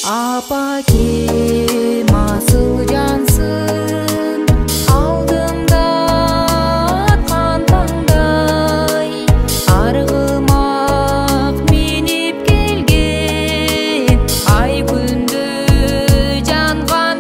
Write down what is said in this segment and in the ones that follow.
Апа кем асыл жансың, алдымда атқан таңдай, арғымақ менеп келген, ай күнді жанған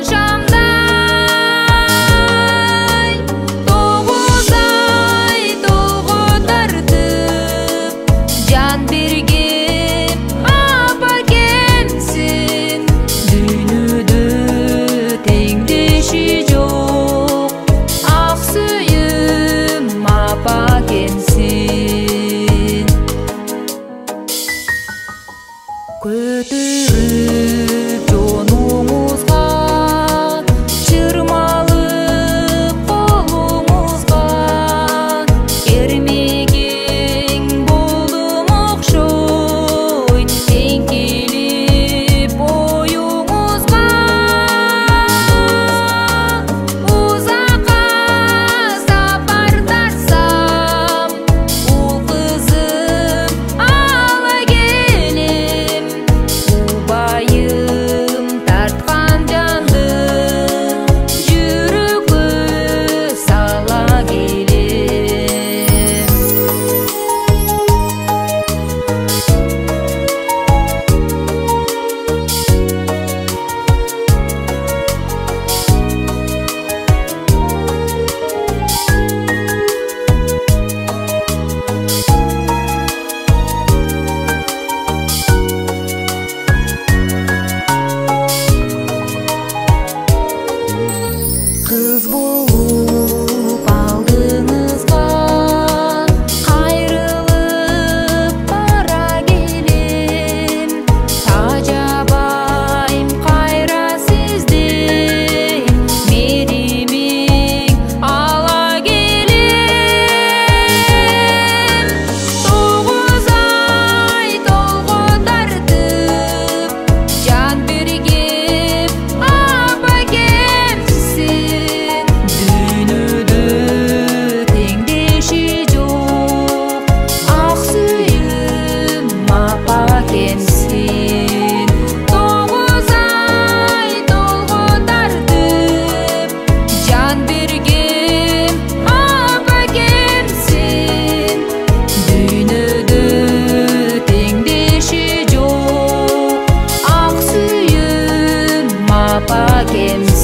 шамдай. Тоғыз ай толғы тартып, жан берген апа кемсің, дүйнөдө теңдеши жок, ак сүйүм апа кемсің. Көтөрүп жонуңузга, чырмалып колуңузга, эрмегиң болдум окшой, эңкелип оюңузга. Узакка сапар тартсам, ул кызым ала келем, убайым тарткан жанды жүрөккө сала келем. Кыз болуп алдыңызга кайрылып бара келем, тажабайм кайра сизден, меримиң ала келем. Тогуз ай толго тартып, жан берген апа кемсің, дүйнөдө теңдеши жок, ак сүйүм апа кемсің. Тогуз ай толго тартып, жан берген апа кемсің, дүйнөдө теңдеши жок, ак сүйүм апа кемсің.